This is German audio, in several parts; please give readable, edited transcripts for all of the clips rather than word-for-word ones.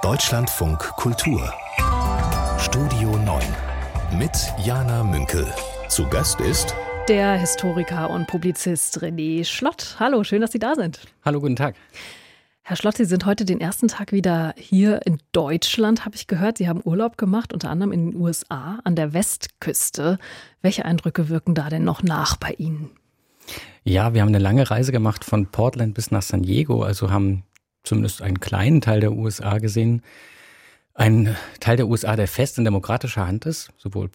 Deutschlandfunk Kultur Studio 9 mit Jana Münkel. Zu Gast ist der Historiker und Publizist René Schlott. Hallo, schön, dass Sie da sind. Hallo, guten Tag. Herr Schlott, Sie sind heute den ersten Tag wieder hier in Deutschland, habe ich gehört. Sie haben Urlaub gemacht, unter anderem in den USA, an der Westküste. Welche Eindrücke wirken da denn noch nach bei Ihnen? Ja, wir haben eine lange Reise gemacht von Portland bis nach San Diego, also haben zumindest einen kleinen Teil der USA gesehen. Ein Teil der USA, der fest in demokratischer Hand ist. Sowohl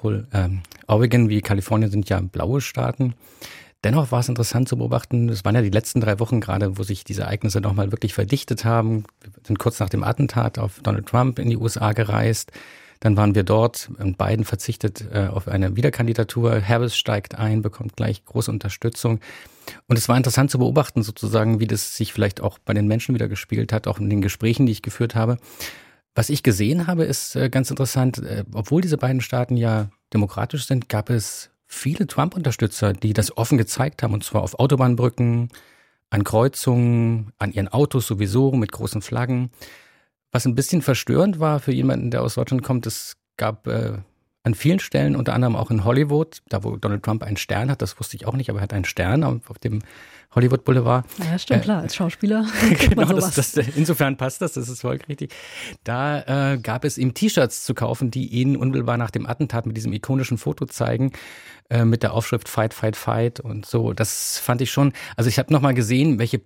Oregon wie Kalifornien sind ja blaue Staaten. Dennoch war es interessant zu beobachten, es waren ja die letzten 3 Wochen gerade, wo sich diese Ereignisse nochmal wirklich verdichtet haben. Wir sind kurz nach dem Attentat auf Donald Trump in die USA gereist. Dann waren wir dort und Biden verzichtet auf eine Wiederkandidatur. Harris steigt ein, bekommt gleich große Unterstützung. Und es war interessant zu beobachten sozusagen, wie das sich vielleicht auch bei den Menschen wieder gespiegelt hat, auch in den Gesprächen, die ich geführt habe. Was ich gesehen habe, ist ganz interessant, obwohl diese beiden Staaten ja demokratisch sind, gab es viele Trump-Unterstützer, die das offen gezeigt haben, und zwar auf Autobahnbrücken, an Kreuzungen, an ihren Autos sowieso mit großen Flaggen. Was ein bisschen verstörend war für jemanden, der aus Deutschland kommt, es gab an vielen Stellen, unter anderem auch in Hollywood, da wo Donald Trump einen Stern hat, das wusste ich auch nicht, aber er hat einen Stern auf dem Hollywood Boulevard. Ja, stimmt, klar, als Schauspieler. Genau, insofern passt das ist folgerichtig. Da gab es ihm T-Shirts zu kaufen, die ihn unmittelbar nach dem Attentat mit diesem ikonischen Foto zeigen, mit der Aufschrift Fight, Fight, Fight und so. Das fand ich schon, also ich habe nochmal gesehen, welche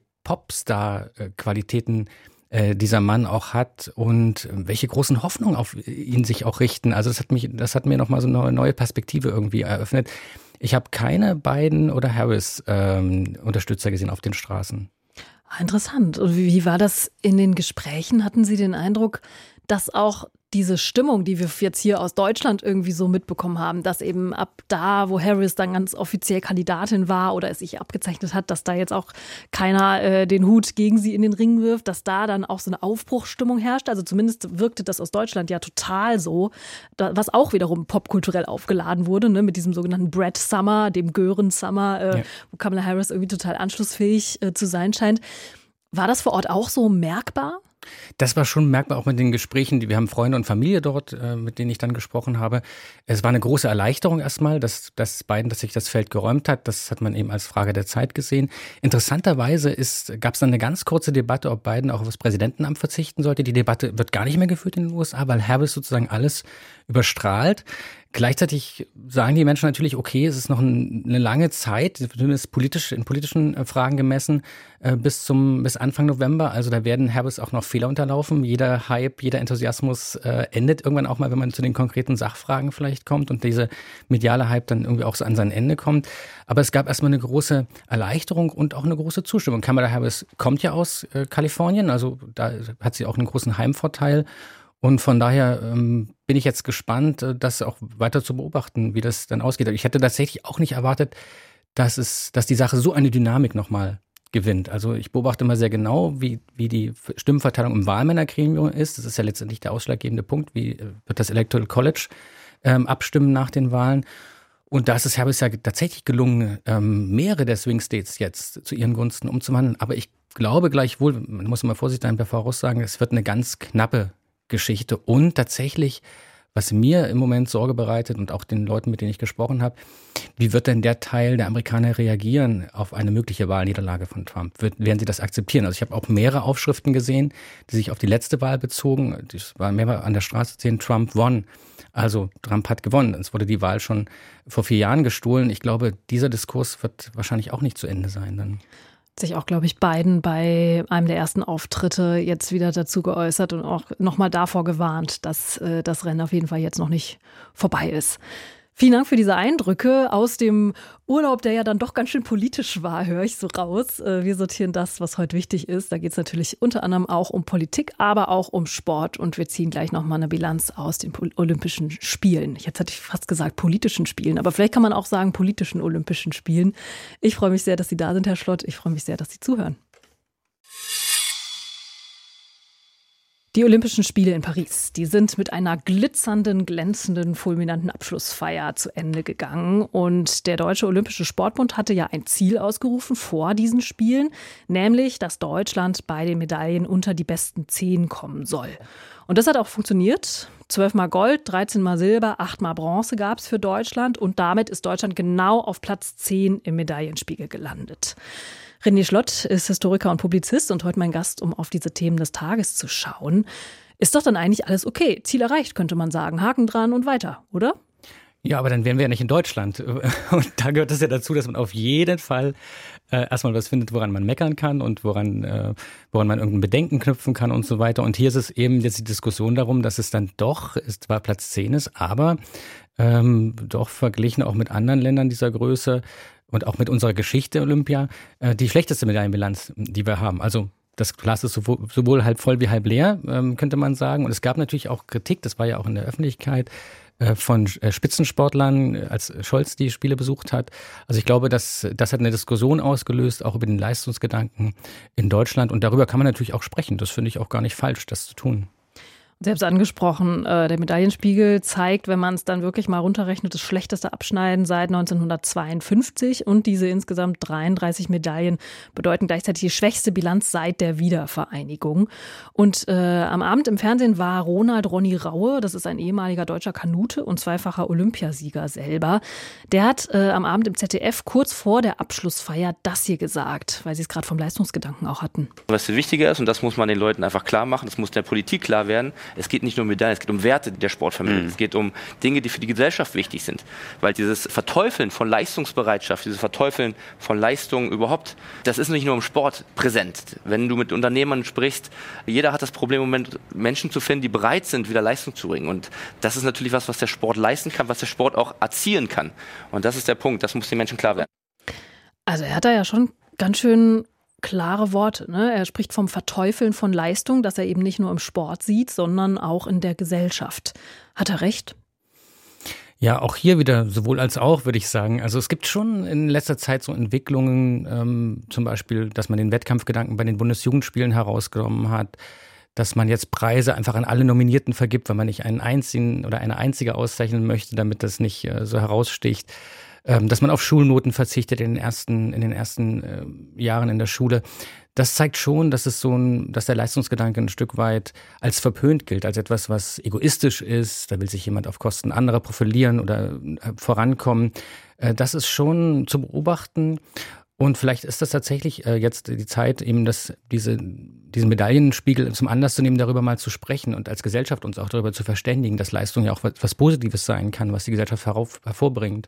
Popstar-Qualitäten dieser Mann auch hat und welche großen Hoffnungen auf ihn sich auch richten. Also das hat mir nochmal so eine neue Perspektive irgendwie eröffnet. Ich habe keine Biden oder Harris Unterstützer gesehen auf den Straßen. Interessant. Und wie war das in den Gesprächen? Hatten Sie den Eindruck, dass auch diese Stimmung, die wir jetzt hier aus Deutschland irgendwie so mitbekommen haben, dass eben ab da, wo Harris dann ganz offiziell Kandidatin war oder es sich abgezeichnet hat, dass da jetzt auch keiner den Hut gegen sie in den Ring wirft, dass da dann auch so eine Aufbruchsstimmung herrscht? Also zumindest wirkte das aus Deutschland ja total so, was auch wiederum popkulturell aufgeladen wurde, ne, mit diesem sogenannten Brad Summer, dem Gören Summer, wo Kamala Harris irgendwie total anschlussfähig zu sein scheint. War das vor Ort auch so merkbar? Das war schon merkbar, auch mit den Gesprächen. Wir haben Freunde und Familie dort, mit denen ich dann gesprochen habe. Es war eine große Erleichterung erstmal, dass Biden, dass sich das Feld geräumt hat. Das hat man eben als Frage der Zeit gesehen. Interessanterweise gab es dann eine ganz kurze Debatte, ob Biden auch auf das Präsidentenamt verzichten sollte. Die Debatte wird gar nicht mehr geführt in den USA, weil Harris sozusagen alles überstrahlt. Gleichzeitig sagen die Menschen natürlich, okay, es ist noch eine lange Zeit, zumindest in politischen Fragen gemessen, bis Anfang November. Also da werden Harris auch noch Fehler unterlaufen. Jeder Hype, jeder Enthusiasmus endet irgendwann auch mal, wenn man zu den konkreten Sachfragen vielleicht kommt und diese mediale Hype dann irgendwie auch so an sein Ende kommt. Aber es gab erstmal eine große Erleichterung und auch eine große Zustimmung. Kamala Harris kommt ja aus Kalifornien, also da hat sie auch einen großen Heimvorteil. Und von daher bin ich jetzt gespannt, das auch weiter zu beobachten, wie das dann ausgeht. Ich hätte tatsächlich auch nicht erwartet, dass die Sache so eine Dynamik nochmal gewinnt. Also ich beobachte immer sehr genau, wie die Stimmenverteilung im Wahlmännergremium ist. Das ist ja letztendlich der ausschlaggebende Punkt. Wie wird das Electoral College abstimmen nach den Wahlen? Und da ist es Harris ja tatsächlich gelungen, mehrere der Swing States jetzt zu ihren Gunsten umzuwandeln. Aber ich glaube gleichwohl, man muss immer vorsichtig sein bei Voraussagen, es wird eine ganz knappe Geschichte. Und tatsächlich, was mir im Moment Sorge bereitet und auch den Leuten, mit denen ich gesprochen habe, wie wird denn der Teil der Amerikaner reagieren auf eine mögliche Wahlniederlage von Trump? Werden sie das akzeptieren? Also ich habe auch mehrere Aufschriften gesehen, die sich auf die letzte Wahl bezogen. Es war mehrmals an der Straße zu sehen, Trump won. Also Trump hat gewonnen. Es wurde die Wahl schon vor 4 Jahren gestohlen. Ich glaube, dieser Diskurs wird wahrscheinlich auch nicht zu Ende sein dann. Sich auch, glaube ich, Biden bei einem der ersten Auftritte jetzt wieder dazu geäußert und auch nochmal davor gewarnt, dass das Rennen auf jeden Fall jetzt noch nicht vorbei ist. Vielen Dank für diese Eindrücke aus dem Urlaub, der ja dann doch ganz schön politisch war, höre ich so raus. Wir sortieren das, was heute wichtig ist. Da geht es natürlich unter anderem auch um Politik, aber auch um Sport. Und wir ziehen gleich nochmal eine Bilanz aus den Olympischen Spielen. Jetzt hatte ich fast gesagt politischen Spielen, aber vielleicht kann man auch sagen politischen Olympischen Spielen. Ich freue mich sehr, dass Sie da sind, Herr Schlott. Ich freue mich sehr, dass Sie zuhören. Die Olympischen Spiele in Paris, die sind mit einer glitzernden, glänzenden, fulminanten Abschlussfeier zu Ende gegangen. Und der Deutsche Olympische Sportbund hatte ja ein Ziel ausgerufen vor diesen Spielen, nämlich, dass Deutschland bei den Medaillen unter die besten 10 kommen soll. Und das hat auch funktioniert. 12 Mal Gold, 13 Mal Silber, 8 Mal Bronze gab es für Deutschland. Und damit ist Deutschland genau auf Platz 10 im Medaillenspiegel gelandet. René Schlott ist Historiker und Publizist und heute mein Gast, um auf diese Themen des Tages zu schauen. Ist doch dann eigentlich alles okay? Ziel erreicht, könnte man sagen. Haken dran und weiter, oder? Ja, aber dann wären wir ja nicht in Deutschland. Und da gehört es ja dazu, dass man auf jeden Fall erstmal was findet, woran man meckern kann und woran man irgendein Bedenken knüpfen kann und so weiter. Und hier ist es eben jetzt die Diskussion darum, dass es dann doch, es zwar Platz 10 ist, aber doch verglichen auch mit anderen Ländern dieser Größe und auch mit unserer Geschichte Olympia, die schlechteste Medaillenbilanz, die wir haben. Also das Glas ist sowohl halb voll wie halb leer, könnte man sagen. Und es gab natürlich auch Kritik, das war ja auch in der Öffentlichkeit, von Spitzensportlern, als Scholz die Spiele besucht hat. Also ich glaube, das hat eine Diskussion ausgelöst, auch über den Leistungsgedanken in Deutschland. Und darüber kann man natürlich auch sprechen. Das finde ich auch gar nicht falsch, das zu tun. Selbst angesprochen, der Medaillenspiegel zeigt, wenn man es dann wirklich mal runterrechnet, das schlechteste Abschneiden seit 1952 und diese insgesamt 33 Medaillen bedeuten gleichzeitig die schwächste Bilanz seit der Wiedervereinigung. Und am Abend im Fernsehen war Ronald Ronny Raue, das ist ein ehemaliger deutscher Kanute und zweifacher Olympiasieger selber. Der hat am Abend im ZDF kurz vor der Abschlussfeier das hier gesagt, weil sie es gerade vom Leistungsgedanken auch hatten. Was viel wichtiger ist, und das muss man den Leuten einfach klar machen, das muss der Politik klar werden, es geht nicht nur um Medaillen, es geht um Werte, die der Sport vermittelt. Es geht um Dinge, die für die Gesellschaft wichtig sind. Weil dieses Verteufeln von Leistungsbereitschaft, dieses Verteufeln von Leistung überhaupt, das ist nicht nur im Sport präsent. Wenn du mit Unternehmern sprichst, jeder hat das Problem im Moment, Menschen zu finden, die bereit sind, wieder Leistung zu bringen. Und das ist natürlich was der Sport leisten kann, was der Sport auch erzielen kann. Und das ist der Punkt, das muss den Menschen klar werden. Also er hat da ja schon ganz schön klare Worte, ne? Er spricht vom Verteufeln von Leistung, das er eben nicht nur im Sport sieht, sondern auch in der Gesellschaft. Hat er recht? Ja, auch hier wieder sowohl als auch, würde ich sagen. Also es gibt schon in letzter Zeit so Entwicklungen, zum Beispiel, dass man den Wettkampfgedanken bei den Bundesjugendspielen herausgenommen hat, dass man jetzt Preise einfach an alle Nominierten vergibt, weil man nicht einen einzigen oder eine einzige auszeichnen möchte, damit das nicht so heraussticht. Dass man auf Schulnoten verzichtet in den ersten Jahren in der Schule. Das zeigt schon, dass dass der Leistungsgedanke ein Stück weit als verpönt gilt, als etwas, was egoistisch ist. Da will sich jemand auf Kosten anderer profilieren oder vorankommen. Das ist schon zu beobachten. Und vielleicht ist das tatsächlich jetzt die Zeit, eben diesen Medaillenspiegel zum Anlass zu nehmen, darüber mal zu sprechen und als Gesellschaft uns auch darüber zu verständigen, dass Leistung ja auch was Positives sein kann, was die Gesellschaft hervorbringt.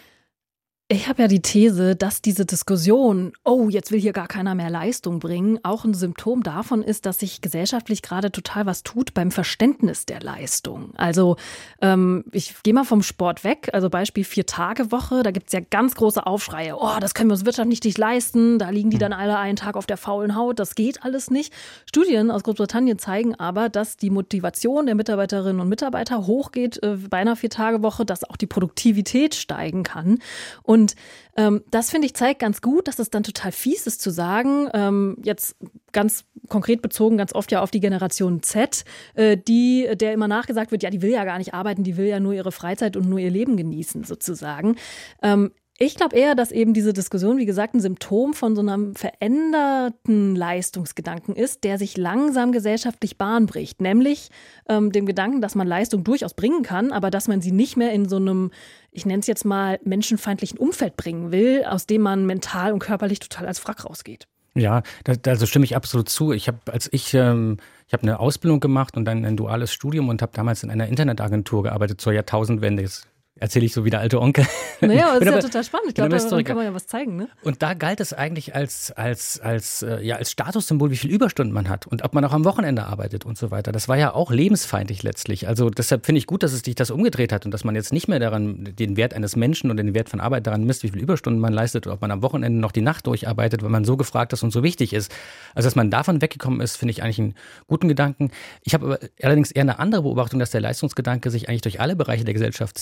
Ich habe ja die These, dass diese Diskussion, oh, jetzt will hier gar keiner mehr Leistung bringen, auch ein Symptom davon ist, dass sich gesellschaftlich gerade total was tut beim Verständnis der Leistung. Also ich gehe mal vom Sport weg, also Beispiel 4-Tage-Woche, da gibt es ja ganz große Aufschreie, oh, das können wir uns wirtschaftlich nicht leisten, da liegen die dann alle einen Tag auf der faulen Haut, das geht alles nicht. Studien aus Großbritannien zeigen aber, dass die Motivation der Mitarbeiterinnen und Mitarbeiter hochgeht bei einer 4-Tage-Woche, dass auch die Produktivität steigen kann. Und das, finde ich, zeigt ganz gut, dass es dann total fies ist zu sagen, jetzt ganz konkret bezogen ganz oft ja auf die Generation Z, der immer nachgesagt wird, ja, die will ja gar nicht arbeiten, die will ja nur ihre Freizeit und nur ihr Leben genießen sozusagen. Ich glaube eher, dass eben diese Diskussion, wie gesagt, ein Symptom von so einem veränderten Leistungsgedanken ist, der sich langsam gesellschaftlich Bahn bricht. Nämlich dem Gedanken, dass man Leistung durchaus bringen kann, aber dass man sie nicht mehr in so einem, ich nenne es jetzt mal, menschenfeindlichen Umfeld bringen will, aus dem man mental und körperlich total als Wrack rausgeht. Ja, also stimme ich absolut zu. Ich habe eine Ausbildung gemacht und dann ein duales Studium und habe damals in einer Internetagentur gearbeitet zur Jahrtausendwende. Jetzt erzähle ich so wie der alte Onkel. Naja, das ist ja total spannend. Ich glaube, da kann man ja was zeigen, ne? Und da galt es eigentlich als Statussymbol, wie viel Überstunden man hat und ob man auch am Wochenende arbeitet und so weiter. Das war ja auch lebensfeindlich letztlich. Also deshalb finde ich gut, dass es sich das umgedreht hat und dass man jetzt nicht mehr daran den Wert eines Menschen und den Wert von Arbeit daran misst, wie viel Überstunden man leistet oder ob man am Wochenende noch die Nacht durcharbeitet, weil man so gefragt ist und so wichtig ist. Also dass man davon weggekommen ist, finde ich eigentlich einen guten Gedanken. Ich habe aber allerdings eher eine andere Beobachtung, dass der Leistungsgedanke sich eigentlich durch alle Bereiche der Gesellschaft zieht. Auch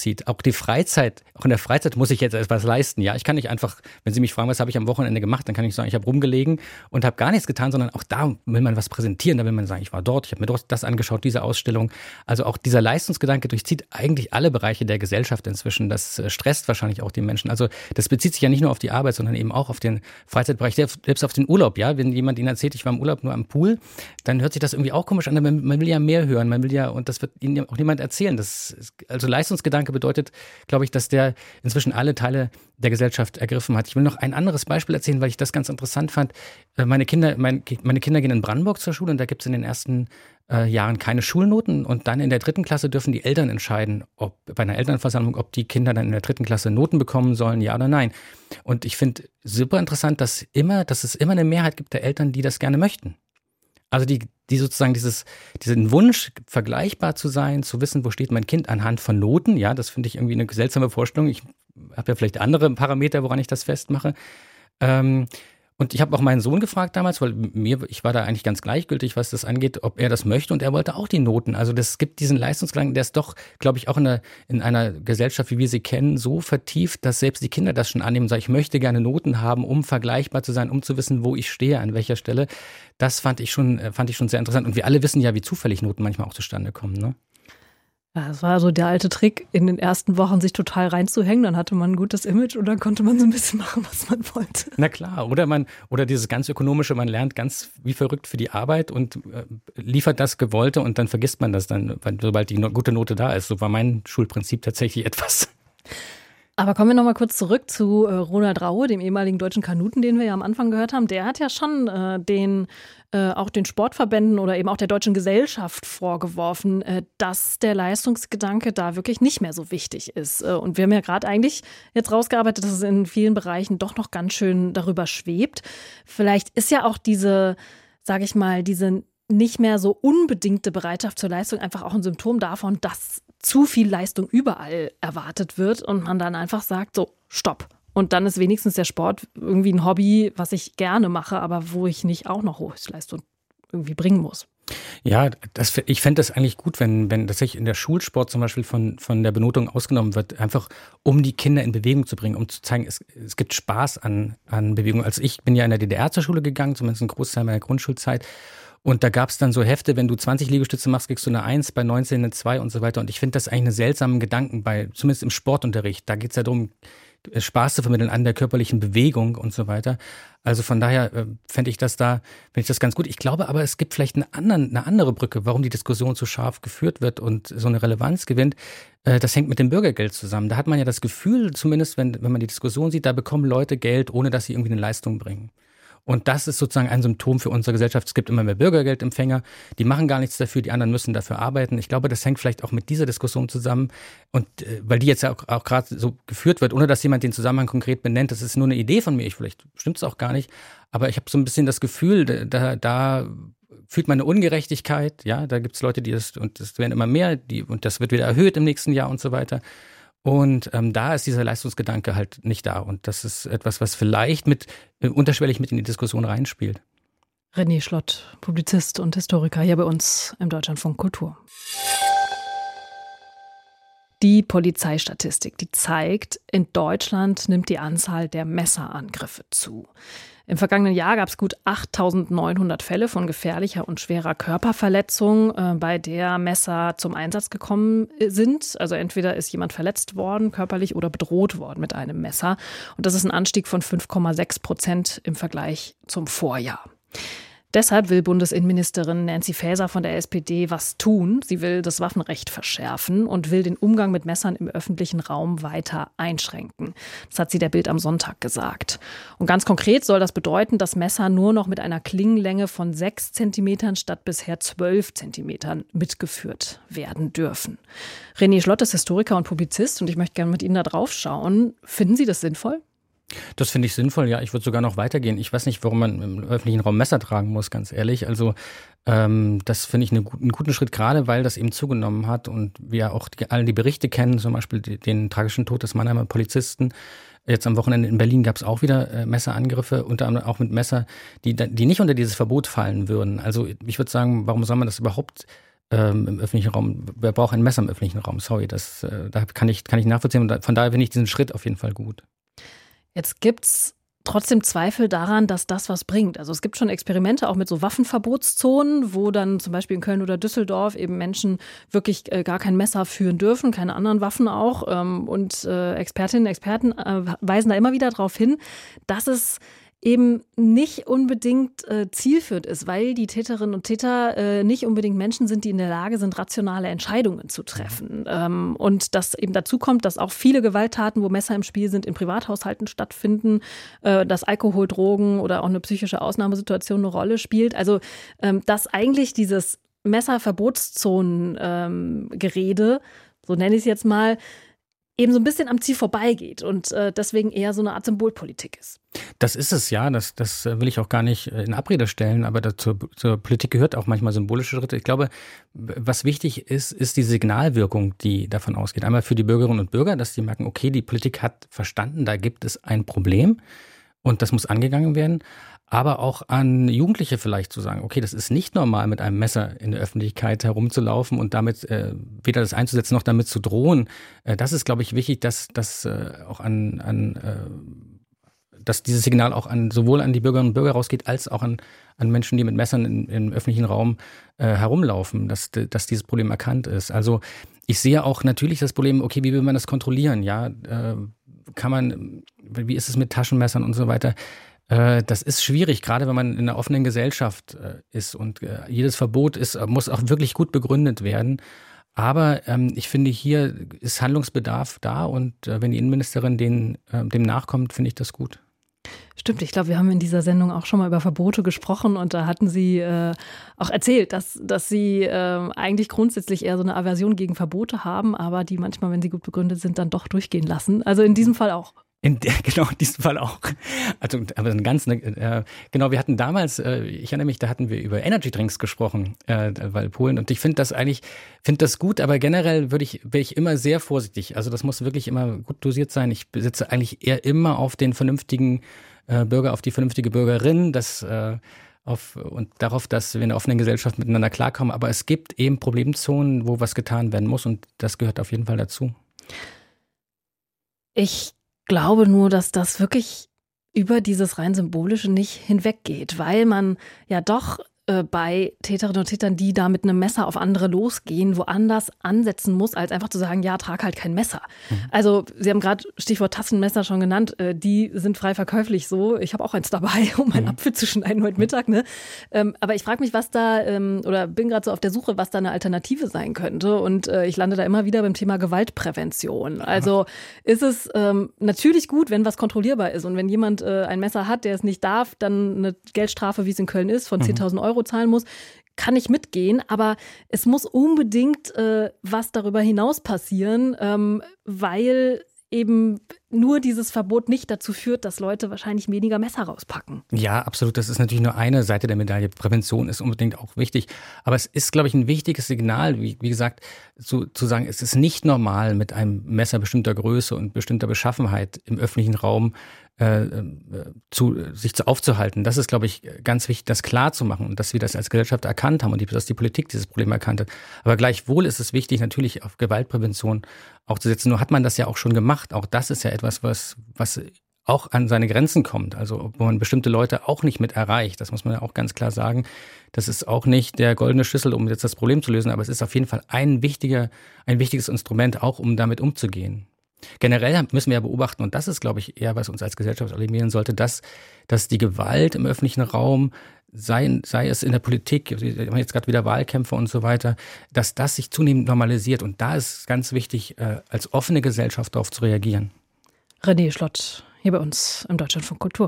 die Freizeit, auch in der Freizeit muss ich jetzt etwas leisten. Ja, ich kann nicht einfach, wenn Sie mich fragen, was habe ich am Wochenende gemacht, dann kann ich sagen, ich habe rumgelegen und habe gar nichts getan, sondern auch da will man was präsentieren, da will man sagen, ich war dort, ich habe mir dort das angeschaut, diese Ausstellung. Also auch dieser Leistungsgedanke durchzieht eigentlich alle Bereiche der Gesellschaft inzwischen. Das stresst wahrscheinlich auch die Menschen. Also das bezieht sich ja nicht nur auf die Arbeit, sondern eben auch auf den Freizeitbereich, selbst auf den Urlaub. Ja, wenn jemand Ihnen erzählt, ich war im Urlaub nur am Pool, dann hört sich das irgendwie auch komisch an. Man will ja mehr hören, man will ja, und das wird Ihnen ja auch niemand erzählen. Also Leistungsgedanke bedeutet, glaube ich, dass der inzwischen alle Teile der Gesellschaft ergriffen hat. Ich will noch ein anderes Beispiel erzählen, weil ich das ganz interessant fand. Meine Kinder gehen in Brandenburg zur Schule und da gibt es in den ersten Jahren keine Schulnoten und dann in der 3. Klasse dürfen die Eltern entscheiden, ob bei einer Elternversammlung, ob die Kinder dann in der 3. Klasse Noten bekommen sollen, ja oder nein. Und ich finde super interessant, dass es immer eine Mehrheit gibt der Eltern, die das gerne möchten. Also die sozusagen diesen Wunsch, vergleichbar zu sein, zu wissen, wo steht mein Kind anhand von Noten, ja, das finde ich irgendwie eine seltsame Vorstellung. Ich habe ja vielleicht andere Parameter, woran ich das festmache. Und ich habe auch meinen Sohn gefragt damals, weil ich war da eigentlich ganz gleichgültig, was das angeht, ob er das möchte und er wollte auch die Noten. Also das gibt diesen Leistungsgedanken, der ist doch, glaube ich, auch in einer Gesellschaft, wie wir sie kennen, so vertieft, dass selbst die Kinder das schon annehmen und sagen, ich möchte gerne Noten haben, um vergleichbar zu sein, um zu wissen, wo ich stehe, an welcher Stelle. Das fand ich schon sehr interessant. Und wir alle wissen ja, wie zufällig Noten manchmal auch zustande kommen, ne? Ja, das war so der alte Trick, in den ersten Wochen sich total reinzuhängen, dann hatte man ein gutes Image und dann konnte man so ein bisschen machen, was man wollte. Na klar, oder dieses ganz Ökonomische, man lernt ganz wie verrückt für die Arbeit und liefert das Gewollte und dann vergisst man das dann, sobald die gute Note da ist. So war mein Schulprinzip tatsächlich etwas. Aber kommen wir noch mal kurz zurück zu Ronald Raue, dem ehemaligen deutschen Kanuten, den wir ja am Anfang gehört haben. Der hat ja schon auch den Sportverbänden oder eben auch der deutschen Gesellschaft vorgeworfen, dass der Leistungsgedanke da wirklich nicht mehr so wichtig ist. Und wir haben ja gerade eigentlich jetzt rausgearbeitet, dass es in vielen Bereichen doch noch ganz schön darüber schwebt. Vielleicht ist ja auch diese nicht mehr so unbedingte Bereitschaft zur Leistung einfach auch ein Symptom davon, dass zu viel Leistung überall erwartet wird und man dann einfach sagt, so, stopp. Und dann ist wenigstens der Sport irgendwie ein Hobby, was ich gerne mache, aber wo ich nicht auch noch Höchstleistung irgendwie bringen muss. Ja, ich fände das eigentlich gut, wenn tatsächlich in der Schulsport zum Beispiel von der Benotung ausgenommen wird, einfach um die Kinder in Bewegung zu bringen, um zu zeigen, es gibt Spaß an Bewegung. Also ich bin ja in der DDR zur Schule gegangen, zumindest einen Großteil meiner Grundschulzeit. Und da gab es dann so Hefte, wenn du 20 Liegestütze machst, kriegst du eine 1, bei 19 eine 2 und so weiter. Und ich finde das eigentlich einen seltsamen Gedanken zumindest im Sportunterricht. Da geht es ja darum, Spaß zu vermitteln an der körperlichen Bewegung und so weiter. Also von daher fände ich das ganz gut. Ich glaube aber, es gibt vielleicht eine andere Brücke, warum die Diskussion so scharf geführt wird und so eine Relevanz gewinnt. Das hängt mit dem Bürgergeld zusammen. Da hat man ja das Gefühl, zumindest wenn man die Diskussion sieht, da bekommen Leute Geld, ohne dass sie irgendwie eine Leistung bringen. Und das ist sozusagen ein Symptom für unsere Gesellschaft. Es gibt immer mehr Bürgergeldempfänger, die machen gar nichts dafür, die anderen müssen dafür arbeiten. Ich glaube, das hängt vielleicht auch mit dieser Diskussion zusammen. Und weil die jetzt ja auch gerade so geführt wird, ohne dass jemand den Zusammenhang konkret benennt, das ist nur eine Idee von mir, vielleicht stimmt es auch gar nicht. Aber ich habe so ein bisschen das Gefühl, da fühlt man eine Ungerechtigkeit. Ja, da gibt es Leute, und das werden immer mehr, und das wird wieder erhöht im nächsten Jahr und so weiter. Und da ist dieser Leistungsgedanke halt nicht da. Und das ist etwas, was vielleicht unterschwellig mit in die Diskussion reinspielt. René Schlott, Publizist und Historiker hier bei uns im Deutschlandfunk Kultur. Die Polizeistatistik, die zeigt, in Deutschland nimmt die Anzahl der Messerangriffe zu. Im vergangenen Jahr gab es gut 8.900 Fälle von gefährlicher und schwerer Körperverletzung, bei der Messer zum Einsatz gekommen sind. Also entweder ist jemand verletzt worden, körperlich, oder bedroht worden mit einem Messer. Und das ist ein Anstieg von 5,6% im Vergleich zum Vorjahr. Deshalb will Bundesinnenministerin Nancy Faeser von der SPD was tun. Sie will das Waffenrecht verschärfen und will den Umgang mit Messern im öffentlichen Raum weiter einschränken. Das hat sie der Bild am Sonntag gesagt. Und ganz konkret soll das bedeuten, dass Messer nur noch mit einer Klingenlänge von 6 Zentimetern statt bisher 12 Zentimetern mitgeführt werden dürfen. René Schlott ist Historiker und Publizist und ich möchte gerne mit Ihnen da drauf schauen. Finden Sie das sinnvoll? Das finde ich sinnvoll, ja. Ich würde sogar noch weitergehen. Ich weiß nicht, warum man im öffentlichen Raum Messer tragen muss, ganz ehrlich. Also das finde ich einen guten Schritt, gerade weil das eben zugenommen hat und wir auch alle die Berichte kennen, zum Beispiel den tragischen Tod des Mannheimer Polizisten. Jetzt am Wochenende in Berlin gab es auch wieder Messerangriffe, unter anderem auch mit Messer, die nicht unter dieses Verbot fallen würden. Also ich würde sagen, warum soll man das überhaupt im öffentlichen Raum. Wer braucht ein Messer im öffentlichen Raum? Sorry, da kann ich nachvollziehen. Und von daher finde ich diesen Schritt auf jeden Fall gut. Jetzt gibt's trotzdem Zweifel daran, dass das was bringt. Also es gibt schon Experimente auch mit so Waffenverbotszonen, wo dann zum Beispiel in Köln oder Düsseldorf eben Menschen wirklich gar kein Messer führen dürfen, keine anderen Waffen auch. Und Expertinnen und Experten weisen da immer wieder darauf hin, dass es eben nicht unbedingt zielführend ist, weil die Täterinnen und Täter nicht unbedingt Menschen sind, die in der Lage sind, rationale Entscheidungen zu treffen. Und dass eben dazu kommt, dass auch viele Gewalttaten, wo Messer im Spiel sind, in Privathaushalten stattfinden, dass Alkohol, Drogen oder auch eine psychische Ausnahmesituation eine Rolle spielt. Also dass eigentlich dieses Messerverbotszonen-Gerede, so nenne ich es jetzt mal, eben so ein bisschen am Ziel vorbeigeht und deswegen eher so eine Art Symbolpolitik ist. Das ist es, ja. Das will ich auch gar nicht in Abrede stellen, aber zur Politik gehört auch manchmal symbolische Schritte. Ich glaube, was wichtig ist, ist die Signalwirkung, die davon ausgeht. Einmal für die Bürgerinnen und Bürger, dass die merken, okay, die Politik hat verstanden, da gibt es ein Problem und das muss angegangen werden. Aber auch an Jugendliche vielleicht zu sagen, okay, das ist nicht normal, mit einem Messer in der Öffentlichkeit herumzulaufen und damit weder das einzusetzen noch damit zu drohen. Das ist, glaube ich, wichtig, dass auch dass dieses Signal auch sowohl an die Bürgerinnen und Bürger rausgeht, als auch an Menschen, die mit Messern im öffentlichen Raum herumlaufen, dass dieses Problem erkannt ist. Also ich sehe auch natürlich das Problem, okay, wie will man das kontrollieren? Ja, wie ist es mit Taschenmessern und so weiter? Das ist schwierig, gerade wenn man in einer offenen Gesellschaft ist und jedes Verbot muss auch wirklich gut begründet werden. Aber ich finde, hier ist Handlungsbedarf da und wenn die Innenministerin dem nachkommt, finde ich das gut. Stimmt, ich glaube, wir haben in dieser Sendung auch schon mal über Verbote gesprochen und da hatten Sie auch erzählt, dass Sie eigentlich grundsätzlich eher so eine Aversion gegen Verbote haben, aber die manchmal, wenn sie gut begründet sind, dann doch durchgehen lassen. Also in diesem Fall auch. Genau, in diesem Fall auch. Also, aber genau, wir hatten damals, ich erinnere mich, da hatten wir über Energy-Drinks gesprochen, weil Polen, und ich finde das gut, aber generell wäre ich immer sehr vorsichtig. Also das muss wirklich immer gut dosiert sein. Ich besitze eigentlich eher immer auf den vernünftigen Bürger, auf die vernünftige Bürgerin, und darauf, dass wir in einer offenen Gesellschaft miteinander klarkommen. Aber es gibt eben Problemzonen, wo was getan werden muss und das gehört auf jeden Fall dazu. Ich glaube nur, dass das wirklich über dieses rein Symbolische nicht hinweggeht, weil man ja doch bei Täterinnen und Tätern, die da mit einem Messer auf andere losgehen, woanders ansetzen muss, als einfach zu sagen, ja, trag halt kein Messer. Also Sie haben gerade Stichwort Taschenmesser schon genannt, die sind frei verkäuflich so. Ich habe auch eins dabei, um meinen Apfel zu schneiden heute Mittag. Ne? Aber ich frage mich, was da, oder bin gerade so auf der Suche, was da eine Alternative sein könnte. Und ich lande da immer wieder beim Thema Gewaltprävention. Also ist es natürlich gut, wenn was kontrollierbar ist. Und wenn jemand ein Messer hat, der es nicht darf, dann eine Geldstrafe, wie es in Köln ist, von 10.000 Euro zahlen muss, kann ich mitgehen, aber es muss unbedingt was darüber hinaus passieren, weil eben nur dieses Verbot nicht dazu führt, dass Leute wahrscheinlich weniger Messer rauspacken. Ja, absolut. Das ist natürlich nur eine Seite der Medaille. Prävention ist unbedingt auch wichtig. Aber es ist, glaube ich, ein wichtiges Signal, wie gesagt, zu sagen, es ist nicht normal, mit einem Messer bestimmter Größe und bestimmter Beschaffenheit im öffentlichen Raum sich aufzuhalten. Das ist, glaube ich, ganz wichtig, das klar zu machen und dass wir das als Gesellschaft erkannt haben und dass die Politik dieses Problem erkannt hat. Aber gleichwohl ist es wichtig, natürlich auf Gewaltprävention auch zu setzen. Nur hat man das ja auch schon gemacht. Auch das ist ja etwas, was auch an seine Grenzen kommt. Also wo man bestimmte Leute auch nicht mit erreicht. Das muss man ja auch ganz klar sagen. Das ist auch nicht der goldene Schlüssel, um jetzt das Problem zu lösen. Aber es ist auf jeden Fall ein wichtiges Instrument, auch um damit umzugehen. Generell müssen wir ja beobachten, und das ist, glaube ich, eher, was uns als Gesellschaft alarmieren sollte, dass die Gewalt im öffentlichen Raum, sei es in der Politik, wir haben jetzt gerade wieder Wahlkämpfe und so weiter, dass das sich zunehmend normalisiert. Und da ist es ganz wichtig, als offene Gesellschaft darauf zu reagieren. René Schlott, hier bei uns im Deutschlandfunk Kultur.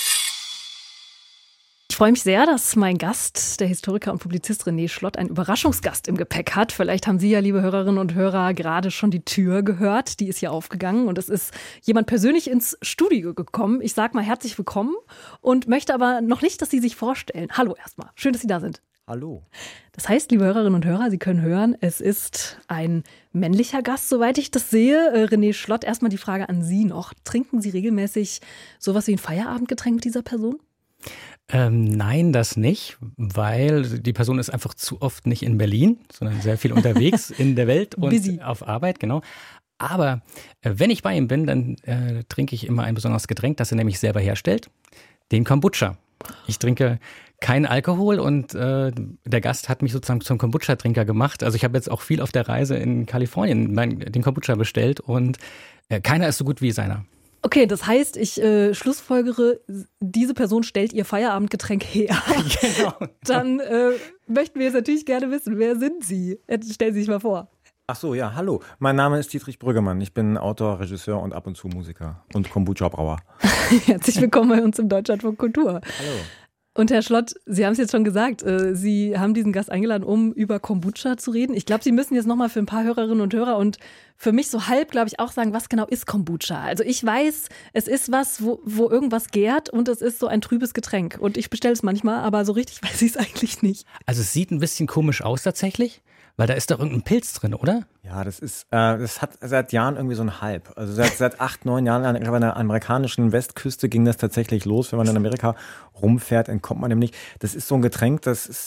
Ich freue mich sehr, dass mein Gast, der Historiker und Publizist René Schlott, einen Überraschungsgast im Gepäck hat. Vielleicht haben Sie ja, liebe Hörerinnen und Hörer, gerade schon die Tür gehört. Die ist hier aufgegangen und es ist jemand persönlich ins Studio gekommen. Ich sage mal herzlich willkommen und möchte aber noch nicht, dass Sie sich vorstellen. Hallo erstmal. Schön, dass Sie da sind. Hallo. Das heißt, liebe Hörerinnen und Hörer, Sie können hören, es ist ein männlicher Gast, soweit ich das sehe. René Schlott, erstmal die Frage an Sie noch. Trinken Sie regelmäßig sowas wie ein Feierabendgetränk mit dieser Person? Nein, das nicht, weil die Person ist einfach zu oft nicht in Berlin, sondern sehr viel unterwegs in der Welt und Busy. Auf Arbeit, genau. Aber wenn ich bei ihm bin, dann trinke ich immer ein besonderes Getränk, das er nämlich selber herstellt, den Kombucha. Ich trinke keinen Alkohol und der Gast hat mich sozusagen zum Kombucha-Trinker gemacht. Also ich habe jetzt auch viel auf der Reise in Kalifornien den Kombucha bestellt und keiner ist so gut wie seiner. Okay, das heißt, ich schlussfolgere, diese Person stellt ihr Feierabendgetränk her. Genau. Dann möchten wir jetzt natürlich gerne wissen, wer sind Sie? Stellen Sie sich mal vor. Ach so, ja, hallo. Mein Name ist Dietrich Brüggemann. Ich bin Autor, Regisseur und ab und zu Musiker und Kombucha-Brauer. Herzlich willkommen bei uns im Deutschlandfunk Kultur. Hallo. Und Herr Schlott, Sie haben es jetzt schon gesagt, Sie haben diesen Gast eingeladen, um über Kombucha zu reden. Ich glaube, Sie müssen jetzt nochmal für ein paar Hörerinnen und Hörer und für mich so halb, glaube ich, auch sagen, was genau ist Kombucha? Also ich weiß, es ist was, wo irgendwas gärt und es ist so ein trübes Getränk. Und ich bestelle es manchmal, aber so richtig weiß ich es eigentlich nicht. Also es sieht ein bisschen komisch aus tatsächlich, weil da ist doch irgendein Pilz drin, oder? Ja, das hat seit Jahren irgendwie so einen Hype. Also seit 8, 9 Jahren an der amerikanischen Westküste ging das tatsächlich los. Wenn man in Amerika rumfährt, entkommt man dem nicht. Das ist so ein Getränk,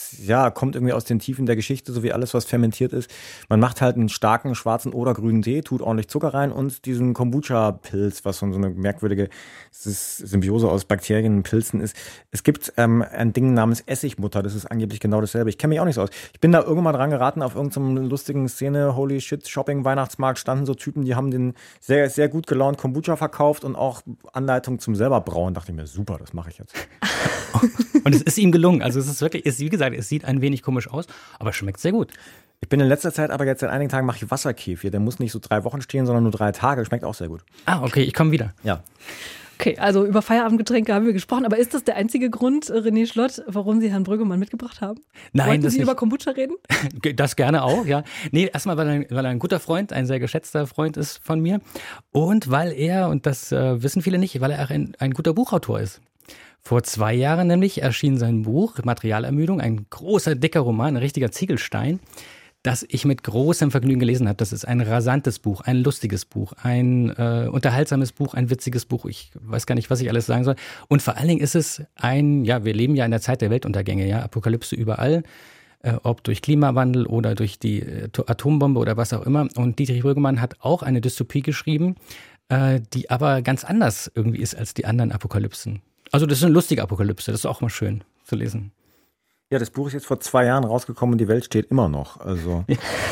kommt irgendwie aus den Tiefen der Geschichte, so wie alles, was fermentiert ist. Man macht halt einen starken schwarzen oder grünen Tee, tut ordentlich Zucker rein und diesen Kombucha-Pilz, was so eine merkwürdige Symbiose aus Bakterien und Pilzen ist. Es gibt ein Ding namens Essigmutter, das ist angeblich genau dasselbe. Ich kenne mich auch nicht so aus. Ich bin da irgendwann mal dran geraten, auf irgendeiner lustigen Szene, Holy Shit, Shopping, Weihnachtsmarkt, standen so Typen, die haben den sehr, sehr gut gelaunt Kombucha verkauft und auch Anleitung zum selber brauen. Dachte ich mir, super, das mache ich jetzt. Und es ist ihm gelungen. Also es ist wirklich, wie gesagt, es sieht ein wenig komisch aus, aber schmeckt sehr gut. Ich bin in letzter Zeit aber jetzt seit einigen Tagen mache ich Wasserkefir. Der muss nicht so 3 Wochen stehen, sondern nur 3 Tage. Schmeckt auch sehr gut. Ah, okay, ich komme wieder. Ja. Okay, also über Feierabendgetränke haben wir gesprochen, aber ist das der einzige Grund, René Schlott, warum Sie Herrn Brüggemann mitgebracht haben? Nein, Wollten das Sie nicht. über Kombucha reden? Das gerne auch, ja. Nee, erstmal, weil er ein guter Freund, ein sehr geschätzter Freund ist von mir und weil er, und das wissen viele nicht, weil er auch ein guter Buchautor ist. Vor 2 Jahren nämlich erschien sein Buch Materialermüdung, ein großer, dicker Roman, ein richtiger Ziegelstein, das ich mit großem Vergnügen gelesen habe. Das ist ein rasantes Buch, ein lustiges Buch, ein unterhaltsames Buch, ein witziges Buch. Ich weiß gar nicht, was ich alles sagen soll. Und vor allen Dingen ist es wir leben ja in der Zeit der Weltuntergänge, ja, Apokalypse überall, ob durch Klimawandel oder durch die Atombombe oder was auch immer. Und Dietrich Brüggemann hat auch eine Dystopie geschrieben, die aber ganz anders irgendwie ist als die anderen Apokalypsen. Also das ist eine lustige Apokalypse, das ist auch mal schön zu lesen. Ja, das Buch ist jetzt vor 2 Jahren rausgekommen und die Welt steht immer noch. Also.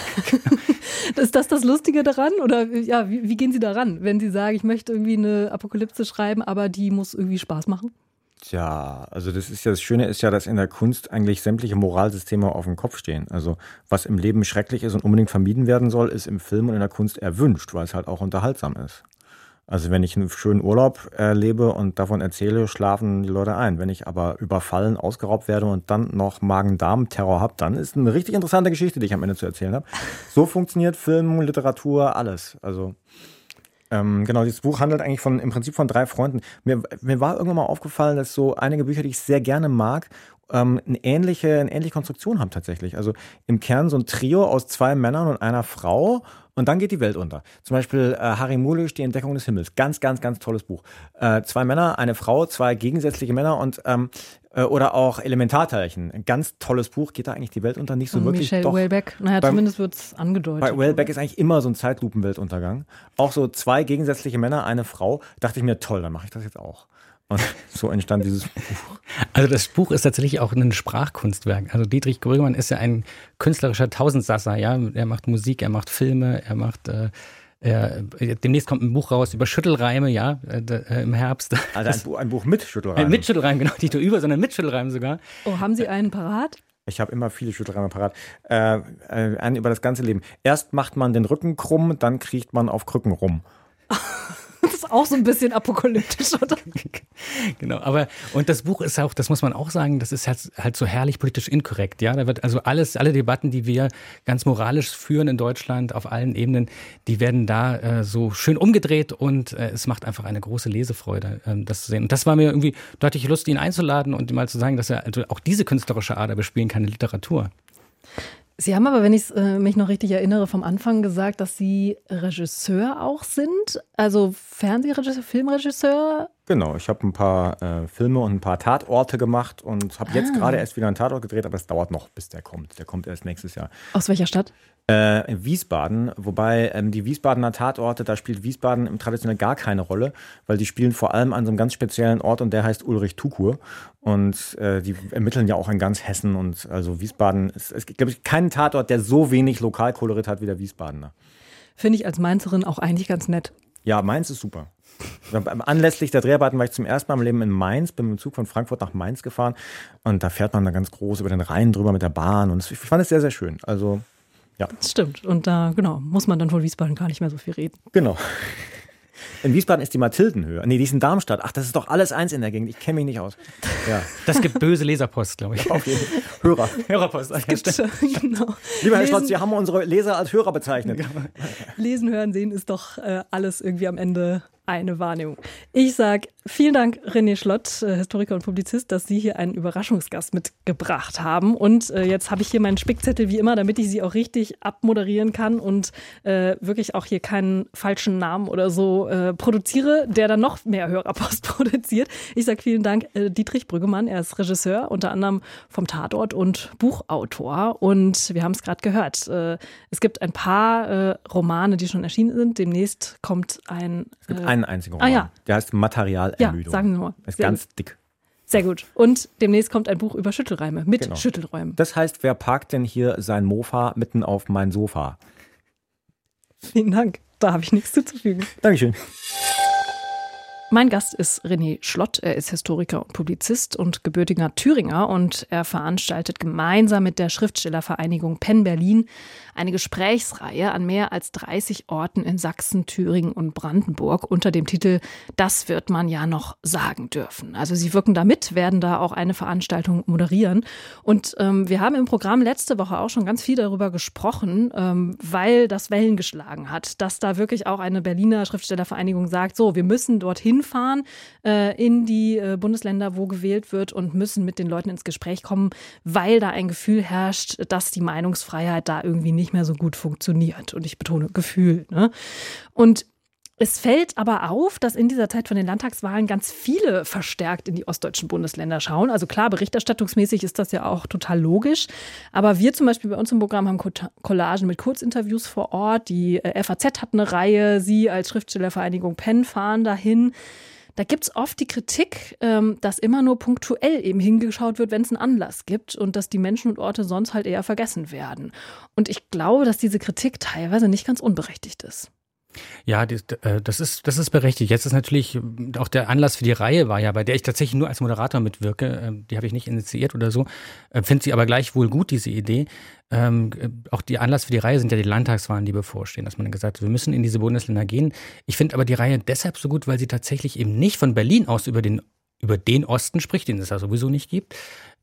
Ist das Lustige daran? Oder ja, wie gehen Sie daran, wenn Sie sagen, ich möchte irgendwie eine Apokalypse schreiben, aber die muss irgendwie Spaß machen? Tja, also das Schöne ist ja, dass in der Kunst eigentlich sämtliche Moralsysteme auf dem Kopf stehen. Also was im Leben schrecklich ist und unbedingt vermieden werden soll, ist im Film und in der Kunst erwünscht, weil es halt auch unterhaltsam ist. Also wenn ich einen schönen Urlaub erlebe und davon erzähle, schlafen die Leute ein. Wenn ich aber überfallen, ausgeraubt werde und dann noch Magen-Darm-Terror habe, dann ist eine richtig interessante Geschichte, die ich am Ende zu erzählen habe. So funktioniert Film, Literatur, alles. Also genau, dieses Buch handelt eigentlich im Prinzip von 3 Freunden. Mir war irgendwann mal aufgefallen, dass so einige Bücher, die ich sehr gerne mag, eine ähnliche Konstruktion haben tatsächlich. Also im Kern so ein Trio aus 2 Männern und einer Frau und dann geht die Welt unter. Zum Beispiel Harry Mulisch, Die Entdeckung des Himmels. Ganz, ganz, ganz tolles Buch. 2 Männer, eine Frau, 2 gegensätzliche Männer und oder auch Elementarteilchen. Ein ganz tolles Buch. Geht da eigentlich die Welt unter? Nicht so Und wirklich. Michel Houellebecq. Naja, zumindest wird es angedeutet. Bei Houellebecq ist eigentlich immer so ein Zeitlupenweltuntergang. Auch so 2 gegensätzliche Männer, eine Frau. Dachte ich mir, toll, dann mache ich das jetzt auch. Und so entstand dieses Buch. Also das Buch ist tatsächlich auch ein Sprachkunstwerk. Also Dietrich Brüggemann ist ja ein künstlerischer Tausendsasser. Ja? Er macht Musik, er macht Filme, er macht demnächst kommt ein Buch raus über Schüttelreime, ja, im Herbst. Also ein Buch mit Schüttelreimen. Mit Schüttelreimen, genau, nicht nur über, sondern mit Schüttelreimen sogar. Oh, haben Sie einen parat? Ich habe immer viele Schüttelreime parat. Einen über das ganze Leben. Erst macht man den Rücken krumm, dann kriecht man auf Krücken rum. Das ist auch so ein bisschen apokalyptisch, oder? Genau, und das Buch ist auch, das muss man auch sagen, das ist halt so herrlich politisch inkorrekt, ja. Da wird also alle Debatten, die wir ganz moralisch führen in Deutschland auf allen Ebenen, die werden da so schön umgedreht und es macht einfach eine große Lesefreude, das zu sehen. Und das war mir irgendwie, da hatte ich Lust, ihn einzuladen und ihm mal zu sagen, dass er also auch diese künstlerische Ader bespielen kann in Literatur. Sie haben aber, wenn ich mich noch richtig erinnere, vom Anfang gesagt, dass Sie Regisseur auch sind. Also Fernsehregisseur, Filmregisseur. Genau, ich habe ein paar Filme und ein paar Tatorte gemacht und habe jetzt gerade erst wieder einen Tatort gedreht, aber es dauert noch, bis der kommt. Der kommt erst nächstes Jahr. Aus welcher Stadt? In Wiesbaden, wobei die Wiesbadener Tatorte, da spielt Wiesbaden im traditionell gar keine Rolle, weil die spielen vor allem an so einem ganz speziellen Ort und der heißt Ulrich-Tukur und die ermitteln ja auch in ganz Hessen und also Wiesbaden, es gibt, glaube ich, keinen Tatort, der so wenig Lokalkolorit hat wie der Wiesbadener. Finde ich als Mainzerin auch eigentlich ganz nett. Ja, Mainz ist super. Anlässlich der Dreharbeiten war ich zum ersten Mal im Leben in Mainz, bin mit dem Zug von Frankfurt nach Mainz gefahren und da fährt man dann ganz groß über den Rhein drüber mit der Bahn und ich fand es sehr, sehr schön. Also ja. Das stimmt. Und da, muss man dann von Wiesbaden gar nicht mehr so viel reden. Genau. In Wiesbaden ist die Mathildenhöhe. Nee, die ist in Darmstadt. Ach, das ist doch alles eins in der Gegend. Ich kenne mich nicht aus. Ja. Das gibt böse Leserpost, glaube ich. Auf jeden Fall. Hörerpost. Genau. Lieber Herr Schlotz, wir haben unsere Leser als Hörer bezeichnet. Lesen, hören, sehen ist doch alles irgendwie am Ende eine Wahrnehmung. Ich sage vielen Dank, René Schlott, Historiker und Publizist, dass Sie hier einen Überraschungsgast mitgebracht haben. Und jetzt habe ich hier meinen Spickzettel wie immer, damit ich Sie auch richtig abmoderieren kann und wirklich auch hier keinen falschen Namen oder so produziere, der dann noch mehr Hörerpost produziert. Ich sage vielen Dank, Dietrich Brüggemann. Er ist Regisseur, unter anderem vom Tatort und Buchautor. Und wir haben es gerade gehört. Es gibt ein paar Romane, die schon erschienen sind. Demnächst kommt Es gibt einen einzigen Roman. Ja. Der heißt Materialermüdung. Ja, sagen Sie mal. Ist ganz dick. Sehr gut. Und demnächst kommt ein Buch über Schüttelreime mit Genau. Schüttelräumen. Das heißt, wer parkt denn hier sein Mofa mitten auf mein Sofa? Vielen Dank. Da habe ich nichts zuzufügen. Dankeschön. Mein Gast ist René Schlott. Er ist Historiker und Publizist und gebürtiger Thüringer und er veranstaltet gemeinsam mit der Schriftstellervereinigung Penn Berlin eine Gesprächsreihe an mehr als 30 Orten in Sachsen, Thüringen und Brandenburg unter dem Titel Das wird man ja noch sagen dürfen. Also sie wirken da mit, werden da auch eine Veranstaltung moderieren. Und wir haben im Programm letzte Woche auch schon ganz viel darüber gesprochen, weil das Wellen geschlagen hat, dass da wirklich auch eine Berliner Schriftstellervereinigung sagt, so, wir müssen dorthin fahren in die Bundesländer, wo gewählt wird und müssen mit den Leuten ins Gespräch kommen, weil da ein Gefühl herrscht, dass die Meinungsfreiheit da irgendwie nicht mehr so gut funktioniert. Und ich betone Gefühl. Ne? Und es fällt aber auf, dass in dieser Zeit von den Landtagswahlen ganz viele verstärkt in die ostdeutschen Bundesländer schauen. Also klar, berichterstattungsmäßig ist das ja auch total logisch. Aber wir zum Beispiel bei uns im Programm haben Collagen mit Kurzinterviews vor Ort. Die FAZ hat eine Reihe, Sie als Schriftstellervereinigung Penn fahren dahin. Da gibt es oft die Kritik, dass immer nur punktuell eben hingeschaut wird, wenn es einen Anlass gibt und dass die Menschen und Orte sonst halt eher vergessen werden. Und ich glaube, dass diese Kritik teilweise nicht ganz unberechtigt ist. Ja, das ist berechtigt. Jetzt ist natürlich auch der Anlass für die Reihe war ja, bei der ich tatsächlich nur als Moderator mitwirke, die habe ich nicht initiiert oder so, finde sie aber gleichwohl gut, diese Idee. Auch die Anlass für die Reihe sind ja die Landtagswahlen, die bevorstehen, dass man dann gesagt hat, wir müssen in diese Bundesländer gehen. Ich finde aber die Reihe deshalb so gut, weil sie tatsächlich eben nicht von Berlin aus über den Osten spricht, den es ja sowieso nicht gibt,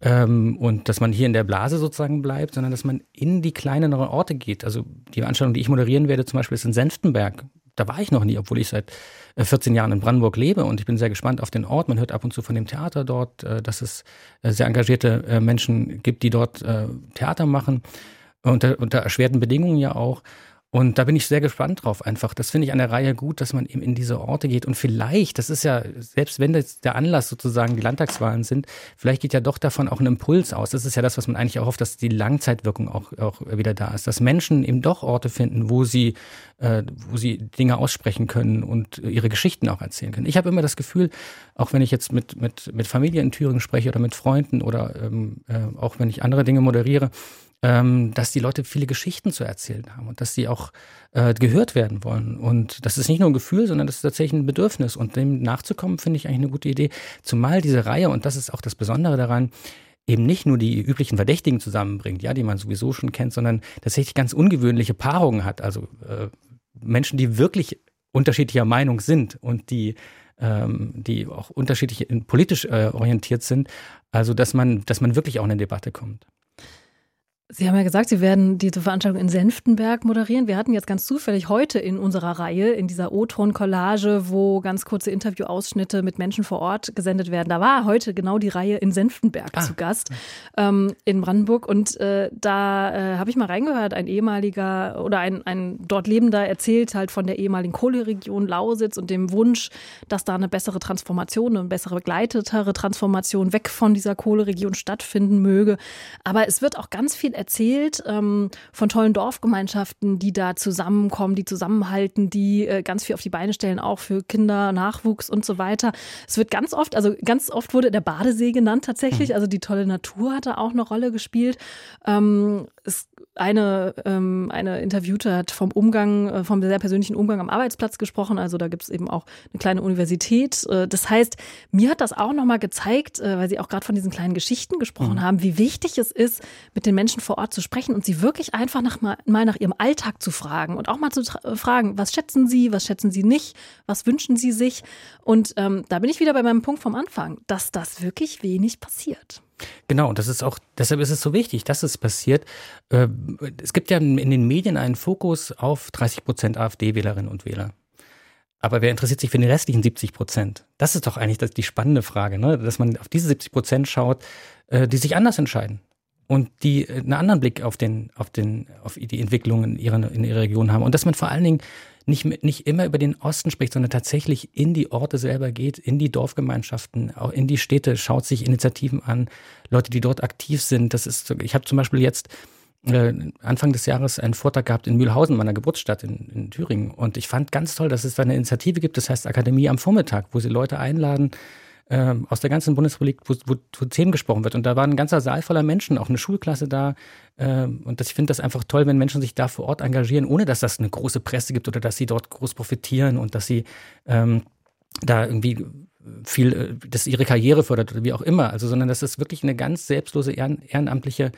und dass man hier in der Blase sozusagen bleibt, sondern dass man in die kleineren Orte geht. Also die Veranstaltung, die ich moderieren werde, zum Beispiel ist in Senftenberg. Da war ich noch nie, obwohl ich seit 14 Jahren in Brandenburg lebe und ich bin sehr gespannt auf den Ort. Man hört ab und zu von dem Theater dort, dass es sehr engagierte Menschen gibt, die dort Theater machen, unter erschwerten Bedingungen ja auch. Und da bin ich sehr gespannt drauf einfach. Das finde ich an der Reihe gut, dass man eben in diese Orte geht. Und vielleicht, das ist ja, selbst wenn das der Anlass sozusagen die Landtagswahlen sind, vielleicht geht ja doch davon auch ein Impuls aus. Das ist ja das, was man eigentlich auch hofft, dass die Langzeitwirkung auch wieder da ist. Dass Menschen eben doch Orte finden, wo sie Dinge aussprechen können und ihre Geschichten auch erzählen können. Ich habe immer das Gefühl, auch wenn ich jetzt mit Familie in Thüringen spreche oder mit Freunden oder auch wenn ich andere Dinge moderiere, dass die Leute viele Geschichten zu erzählen haben und dass sie auch gehört werden wollen. Und das ist nicht nur ein Gefühl, sondern das ist tatsächlich ein Bedürfnis. Und dem nachzukommen, finde ich eigentlich eine gute Idee. Zumal diese Reihe, und das ist auch das Besondere daran, eben nicht nur die üblichen Verdächtigen zusammenbringt, ja, die man sowieso schon kennt, sondern tatsächlich ganz ungewöhnliche Paarungen hat. Also Menschen, die wirklich unterschiedlicher Meinung sind und die auch unterschiedlich politisch orientiert sind. Also dass man wirklich auch in eine Debatte kommt. Sie haben ja gesagt, Sie werden diese Veranstaltung in Senftenberg moderieren. Wir hatten jetzt ganz zufällig heute in unserer Reihe, in dieser O-Ton-Collage, wo ganz kurze Interviewausschnitte mit Menschen vor Ort gesendet werden. Da war heute genau die Reihe in Senftenberg zu Gast, in Brandenburg. Und da habe ich mal reingehört, ein ehemaliger oder ein dort Lebender erzählt halt von der ehemaligen Kohleregion Lausitz und dem Wunsch, dass da eine bessere Transformation, eine bessere begleitetere Transformation weg von dieser Kohleregion stattfinden möge. Aber es wird auch ganz viel erzählt von tollen Dorfgemeinschaften, die da zusammenkommen, die zusammenhalten, die ganz viel auf die Beine stellen, auch für Kinder, Nachwuchs und so weiter. Es wird ganz oft wurde der Badesee genannt tatsächlich, also die tolle Natur hat da auch eine Rolle gespielt. Eine Interviewte hat vom sehr persönlichen Umgang am Arbeitsplatz gesprochen, also da gibt es eben auch eine kleine Universität. Das heißt, mir hat das auch nochmal gezeigt, weil Sie auch gerade von diesen kleinen Geschichten gesprochen haben, wie wichtig es ist, mit den Menschen vor Ort zu sprechen und sie wirklich einfach mal nach ihrem Alltag zu fragen und auch mal zu fragen, was schätzen Sie nicht, was wünschen Sie sich? Und da bin ich wieder bei meinem Punkt vom Anfang, dass das wirklich wenig passiert. Genau, und deshalb ist es so wichtig, dass es passiert. Es gibt ja in den Medien einen Fokus auf 30% AfD-Wählerinnen und Wähler. Aber wer interessiert sich für die restlichen 70%? Das ist doch eigentlich die spannende Frage, ne? Dass man auf diese 70% schaut, die sich anders entscheiden und die einen anderen Blick auf die Entwicklung in ihrer Region haben. Und dass man vor allen Dingen nicht immer über den Osten spricht, sondern tatsächlich in die Orte selber geht, in die Dorfgemeinschaften, auch in die Städte, schaut sich Initiativen an, Leute, die dort aktiv sind. Ich habe zum Beispiel jetzt Anfang des Jahres einen Vortrag gehabt in Mühlhausen, meiner Geburtsstadt in Thüringen. Und ich fand ganz toll, dass es da eine Initiative gibt, das heißt Akademie am Vormittag, wo sie Leute einladen, aus der ganzen Bundesrepublik, wo Themen gesprochen wird. Und da war ein ganzer Saal voller Menschen, auch eine Schulklasse da. Und ich finde das einfach toll, wenn Menschen sich da vor Ort engagieren, ohne dass das eine große Presse gibt oder dass sie dort groß profitieren und dass sie da irgendwie viel, dass ihre Karriere fördert oder wie auch immer. Also, sondern dass es wirklich eine ganz selbstlose, ehrenamtliche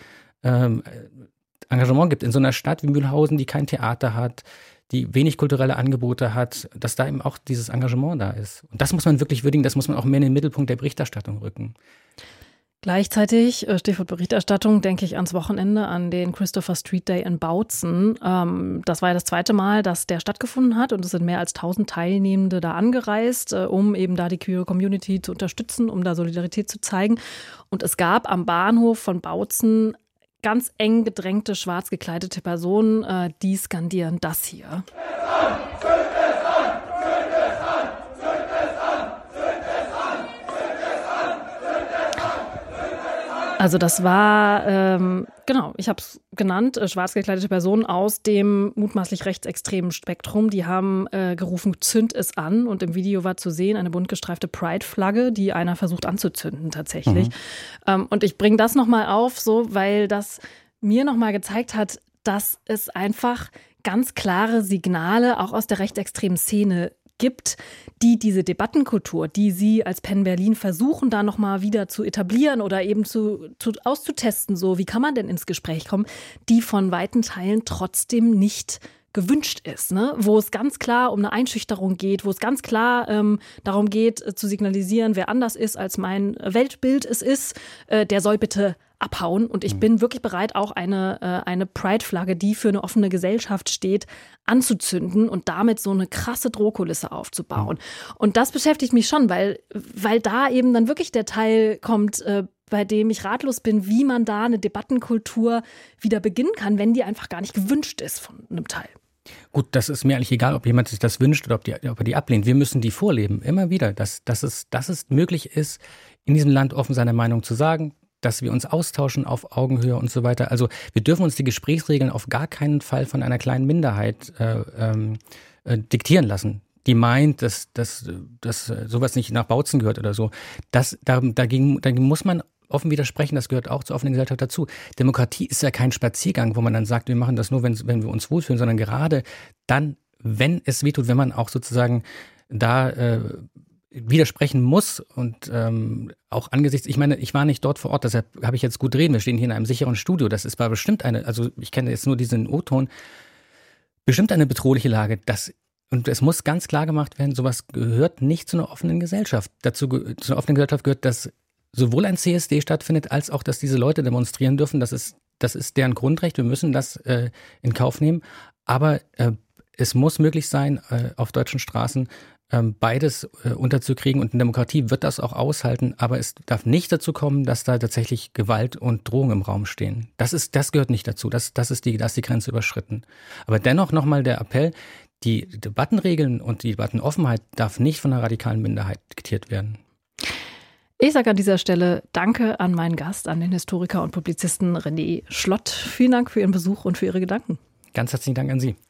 Engagement gibt in so einer Stadt wie Mühlhausen, die kein Theater hat, die wenig kulturelle Angebote hat, dass da eben auch dieses Engagement da ist. Und das muss man wirklich würdigen, das muss man auch mehr in den Mittelpunkt der Berichterstattung rücken. Gleichzeitig, Stichwort Berichterstattung, denke ich ans Wochenende, an den Christopher Street Day in Bautzen. Das war ja das zweite Mal, dass der stattgefunden hat und es sind mehr als 1000 Teilnehmende da angereist, um eben da die queere Community zu unterstützen, um da Solidarität zu zeigen. Und es gab am Bahnhof von Bautzen ganz eng gedrängte, schwarz gekleidete Personen, die skandieren das hier. Also das war, ich habe es genannt, schwarz gekleidete Personen aus dem mutmaßlich rechtsextremen Spektrum. Die haben gerufen, zünd es an. Und im Video war zu sehen eine bunt gestreifte Pride-Flagge, die einer versucht anzuzünden tatsächlich. Und ich bringe das nochmal auf, so, weil das mir nochmal gezeigt hat, dass es einfach ganz klare Signale auch aus der rechtsextremen Szene gibt, die diese Debattenkultur, die Sie als Penn Berlin versuchen, da nochmal wieder zu etablieren oder eben auszutesten, so wie kann man denn ins Gespräch kommen, die von weiten Teilen trotzdem nicht gewünscht ist, ne? Wo es ganz klar um eine Einschüchterung geht, wo es ganz klar darum geht, zu signalisieren, wer anders ist, als mein Weltbild es ist, der soll bitte abhauen. Und ich bin wirklich bereit, auch eine Pride-Flagge, die für eine offene Gesellschaft steht, anzuzünden und damit so eine krasse Drohkulisse aufzubauen. Und das beschäftigt mich schon, weil da eben dann wirklich der Teil kommt, bei dem ich ratlos bin, wie man da eine Debattenkultur wieder beginnen kann, wenn die einfach gar nicht gewünscht ist von einem Teil. Gut, das ist mir eigentlich egal, ob jemand sich das wünscht oder ob er die ablehnt. Wir müssen die vorleben, immer wieder, dass es möglich ist, in diesem Land offen seine Meinung zu sagen, dass wir uns austauschen auf Augenhöhe und so weiter. Also wir dürfen uns die Gesprächsregeln auf gar keinen Fall von einer kleinen Minderheit diktieren lassen, die meint, dass sowas nicht nach Bautzen gehört oder so. Dagegen muss man offen widersprechen, das gehört auch zur offenen Gesellschaft dazu. Demokratie ist ja kein Spaziergang, wo man dann sagt, wir machen das nur, wenn wir uns wohlfühlen, sondern gerade dann, wenn es wehtut, wenn man auch sozusagen da widersprechen muss und auch angesichts, ich meine, ich war nicht dort vor Ort, deshalb habe ich jetzt gut reden, wir stehen hier in einem sicheren Studio, das ist bestimmt also ich kenne jetzt nur diesen O-Ton, bestimmt eine bedrohliche Lage, und es muss ganz klar gemacht werden, sowas gehört nicht zu einer offenen Gesellschaft. Zu einer offenen Gesellschaft gehört, dass sowohl ein CSD stattfindet, als auch, dass diese Leute demonstrieren dürfen, dass es Das ist deren Grundrecht. Wir müssen das in Kauf nehmen. Aber es muss möglich sein, auf deutschen Straßen beides unterzukriegen. Und eine Demokratie wird das auch aushalten. Aber es darf nicht dazu kommen, dass da tatsächlich Gewalt und Drohung im Raum stehen. Das gehört nicht dazu. Da ist die Grenze überschritten. Aber dennoch nochmal der Appell, die Debattenregeln und die Debattenoffenheit darf nicht von einer radikalen Minderheit diktiert werden. Ich sage an dieser Stelle Danke an meinen Gast, an den Historiker und Publizisten René Schlott. Vielen Dank für Ihren Besuch und für Ihre Gedanken. Ganz herzlichen Dank an Sie.